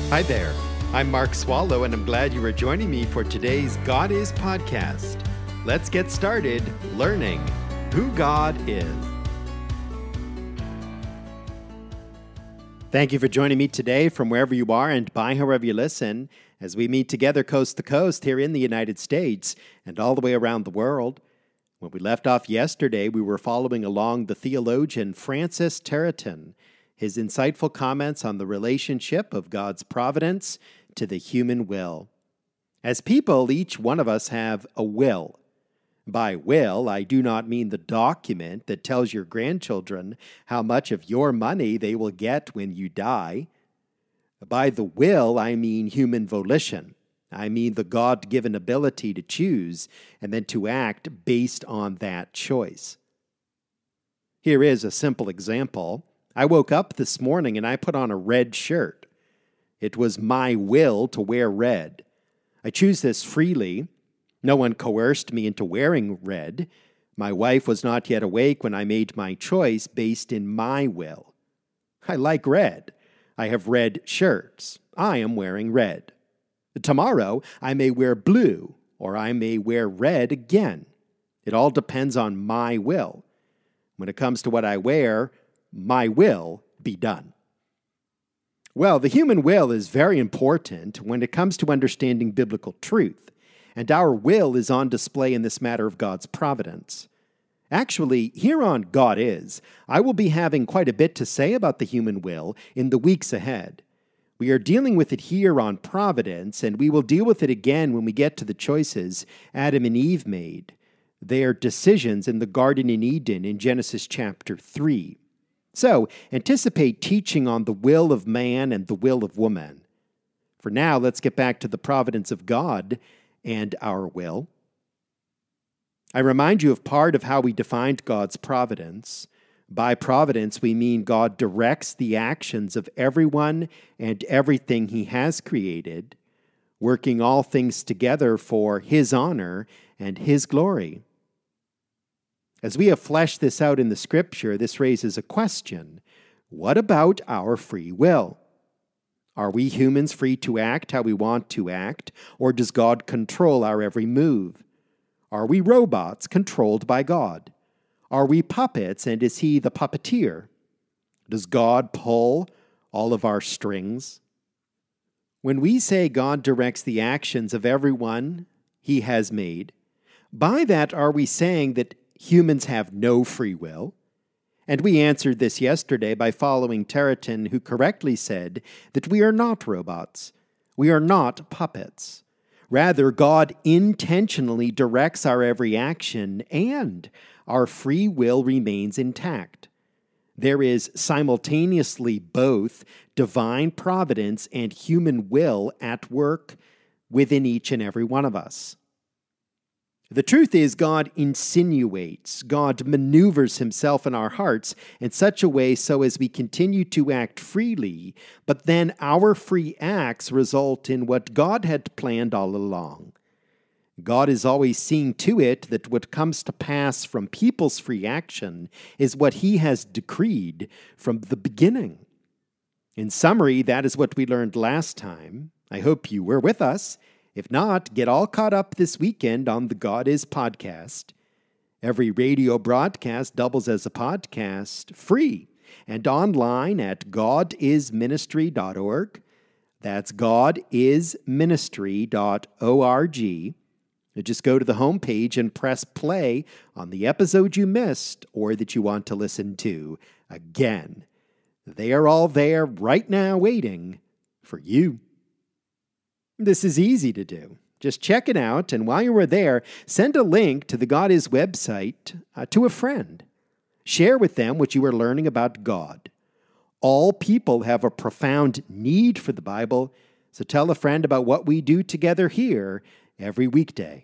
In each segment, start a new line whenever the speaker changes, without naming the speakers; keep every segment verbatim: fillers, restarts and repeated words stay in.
Hi there. I'm Mark Swallow, and I'm glad you are joining me for today's God Is podcast. Let's get started learning who God is. Thank you for joining me today from wherever you are and by however you listen, as we meet together coast to coast here in the United States and all the way around the world. When we left off yesterday, we were following along the theologian Francis Turretin, his insightful comments on the relationship of God's providence to the human will. As people, each one of us have a will. By will, I do not mean the document that tells your grandchildren how much of your money they will get when you die. By the will, I mean human volition. I mean the God-given ability to choose and then to act based on that choice. Here is a simple example. I woke up this morning and I put on a red shirt. It was my will to wear red. I choose this freely. No one coerced me into wearing red. My wife was not yet awake when I made my choice based in my will. I like red. I have red shirts. I am wearing red. Tomorrow, I may wear blue, or I may wear red again. It all depends on my will. When it comes to what I wear, my will be done. Well, the human will is very important when it comes to understanding biblical truth, and our will is on display in this matter of God's providence. Actually, here on God Is, I will be having quite a bit to say about the human will in the weeks ahead. We are dealing with it here on Providence, and we will deal with it again when we get to the choices Adam and Eve made, their decisions in the Garden in Eden in Genesis chapter three. So, anticipate teaching on the will of man and the will of woman. For now, let's get back to the providence of God and our will. I remind you of part of how we defined God's providence. By providence, we mean God directs the actions of everyone and everything He has created, working all things together for His honor and His glory. As we have fleshed this out in the Scripture, this raises a question. What about our free will? Are we humans free to act how we want to act, or does God control our every move? Are we robots controlled by God? Are we puppets, and is He the puppeteer? Does God pull all of our strings? When we say God directs the actions of everyone He has made, by that are we saying that humans have no free will? And we answered this yesterday by following Turretin, who correctly said that we are not robots. We are not puppets. Rather, God intentionally directs our every action, and our free will remains intact. There is simultaneously both divine providence and human will at work within each and every one of us. The truth is, God insinuates, God maneuvers Himself in our hearts in such a way so as we continue to act freely, but then our free acts result in what God had planned all along. God is always seeing to it that what comes to pass from people's free action is what He has decreed from the beginning. In summary, that is what we learned last time. I hope you were with us. If not, get all caught up this weekend on the God Is podcast. Every radio broadcast doubles as a podcast, free, and online at god is ministry dot org. That's god is ministry dot org. You just go to the homepage and press play on the episode you missed or that you want to listen to again. They are all there right now waiting for you. This is easy to do. Just check it out, and while you are there, send a link to the God Is website uh, to a friend. Share with them what you are learning about God. All people have a profound need for the Bible, so tell a friend about what we do together here every weekday.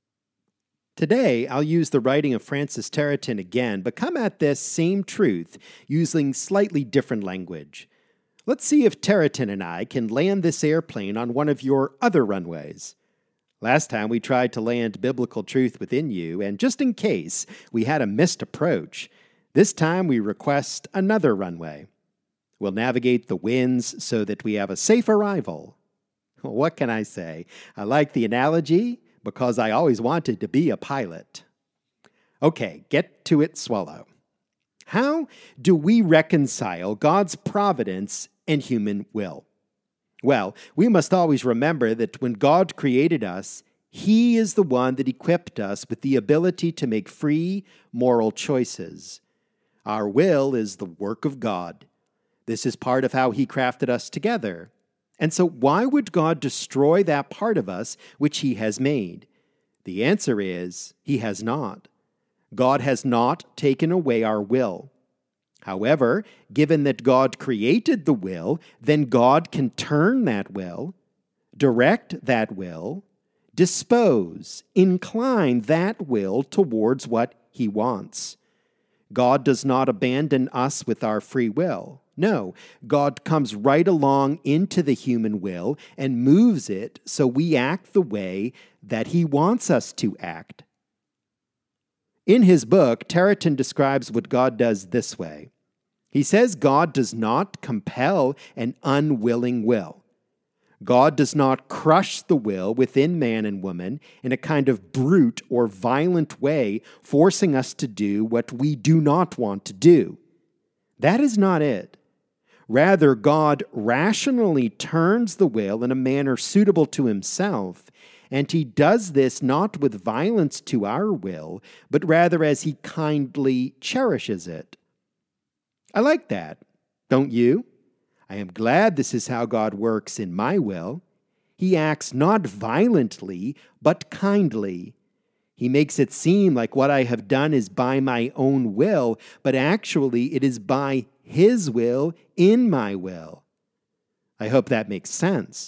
Today, I'll use the writing of Francis Turretin again, but come at this same truth using slightly different language. Let's see if Turretin and I can land this airplane on one of your other runways. Last time we tried to land biblical truth within you, and just in case we had a missed approach, this time we request another runway. We'll navigate the winds so that we have a safe arrival. What can I say? I like the analogy because I always wanted to be a pilot. Okay, get to it, swallow. How do we reconcile God's providence and human will? Well, we must always remember that when God created us, He is the one that equipped us with the ability to make free moral choices. Our will is the work of God. This is part of how He crafted us together. And so why would God destroy that part of us which He has made? The answer is, He has not. God has not taken away our will. However, given that God created the will, then God can turn that will, direct that will, dispose, incline that will towards what He wants. God does not abandon us with our free will. No, God comes right along into the human will and moves it so we act the way that He wants us to act. In his book, Terraton describes what God does this way. He says God does not compel an unwilling will. God does not crush the will within man and woman in a kind of brute or violent way, forcing us to do what we do not want to do. That is not it. Rather, God rationally turns the will in a manner suitable to Himself, and He does this not with violence to our will, but rather as He kindly cherishes it. I like that, don't you? I am glad this is how God works in my will. He acts not violently, but kindly. He makes it seem like what I have done is by my own will, but actually it is by His will in my will. I hope that makes sense.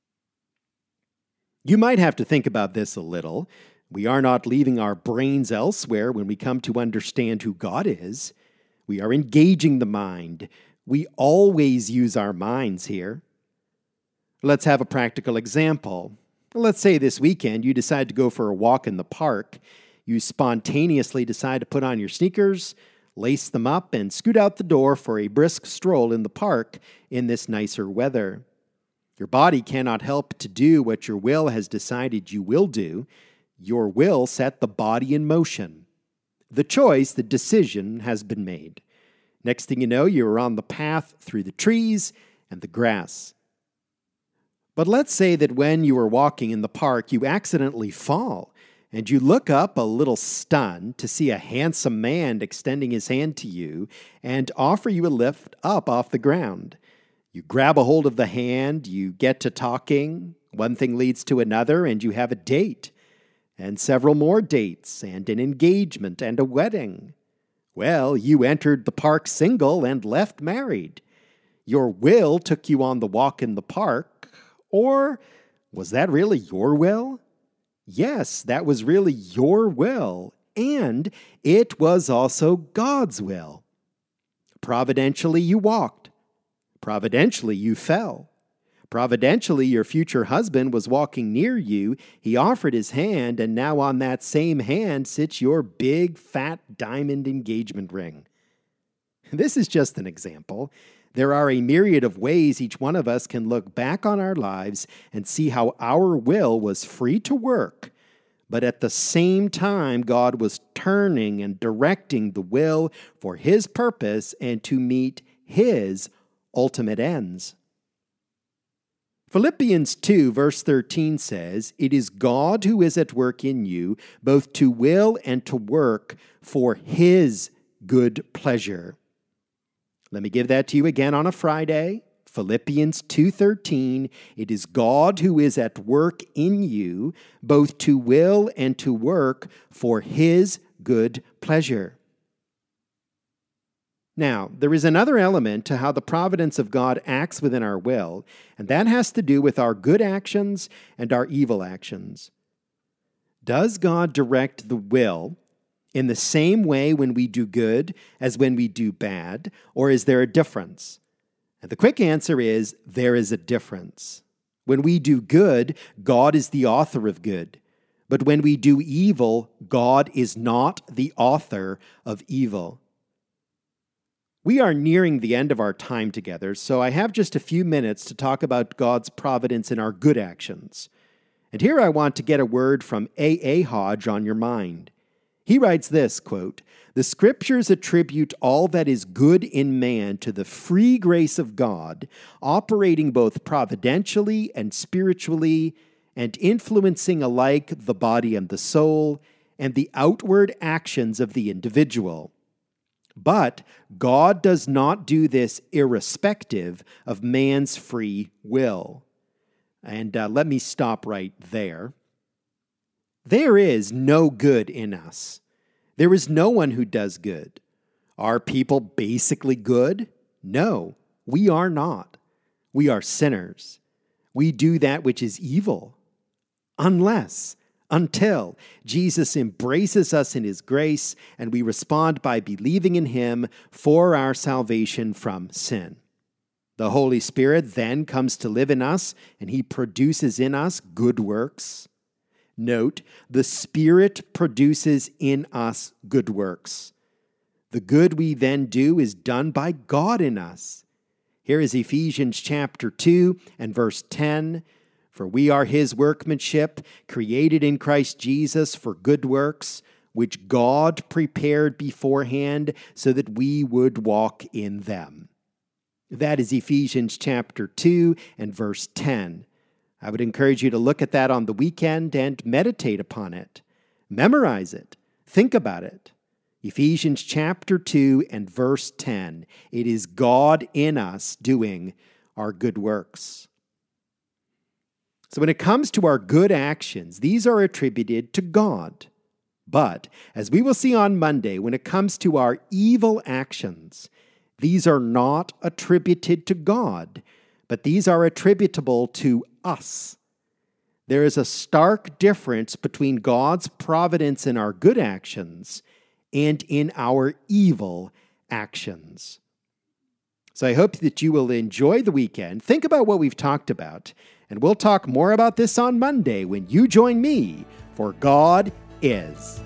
You might have to think about this a little. We are not leaving our brains elsewhere when we come to understand who God is. We are engaging the mind. We always use our minds here. Let's have a practical example. Let's say this weekend you decide to go for a walk in the park. You spontaneously decide to put on your sneakers, lace them up, and scoot out the door for a brisk stroll in the park in this nicer weather. Your body cannot help to do what your will has decided you will do. Your will set the body in motion. The choice, the decision, has been made. Next thing you know, you're on the path through the trees and the grass. But let's say that when you are walking in the park, you accidentally fall, and you look up a little stunned to see a handsome man extending his hand to you and offer you a lift up off the ground. You grab a hold of the hand, you get to talking, one thing leads to another, and you have a date, and several more dates, and an engagement, and a wedding. Well, you entered the park single and left married. Your will took you on the walk in the park, or was that really your will? Yes, that was really your will, and it was also God's will. Providentially, you walked. Providentially, you fell. Providentially, your future husband was walking near you. He offered his hand, and now on that same hand sits your big, fat diamond engagement ring. This is just an example. There are a myriad of ways each one of us can look back on our lives and see how our will was free to work, but at the same time, God was turning and directing the will for His purpose and to meet His ultimate ends. Philippians two, verse thirteen says, "It is God who is at work in you, both to will and to work for His good pleasure." Let me give that to you again on a Friday. Philippians two thirteen, "It is God who is at work in you, both to will and to work for His good pleasure." Now, there is another element to how the providence of God acts within our will, and that has to do with our good actions and our evil actions. Does God direct the will in the same way when we do good as when we do bad, or is there a difference? And the quick answer is there is a difference. When we do good, God is the author of good. But when we do evil, God is not the author of evil. We are nearing the end of our time together, so I have just a few minutes to talk about God's providence in our good actions. And here I want to get a word from A A Hodge on your mind. He writes this, quote, "The Scriptures attribute all that is good in man to the free grace of God, operating both providentially and spiritually, and influencing alike the body and the soul, and the outward actions of the individual. But God does not do this irrespective of man's free will." And uh, let me stop right there. There is no good in us. There is no one who does good. Are people basically good? No, we are not. We are sinners. We do that which is evil. Unless, until Jesus embraces us in his grace and we respond by believing in him for our salvation from sin. The Holy Spirit then comes to live in us and he produces in us good works. Note, the Spirit produces in us good works. The good we then do is done by God in us. Here is Ephesians chapter two and verse ten. "For we are his workmanship, created in Christ Jesus for good works, which God prepared beforehand so that we would walk in them." That is Ephesians chapter two and verse ten. I would encourage you to look at that on the weekend and meditate upon it. Memorize it. Think about it. Ephesians chapter two and verse ten. It is God in us doing our good works. So when it comes to our good actions, these are attributed to God. But, as we will see on Monday, when it comes to our evil actions, these are not attributed to God, but these are attributable to us. There is a stark difference between God's providence in our good actions and in our evil actions. So I hope that you will enjoy the weekend. Think about what we've talked about. And we'll talk more about this on Monday when you join me for God Is.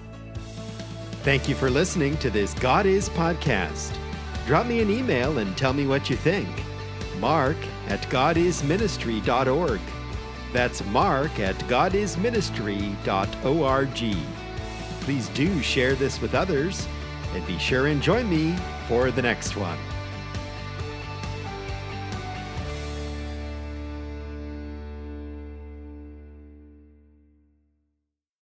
Thank you for listening to this God Is podcast. Drop me an email and tell me what you think. Mark at god is ministry dot org. That's Mark at god is ministry dot org. Please do share this with others and be sure and join me for the next one.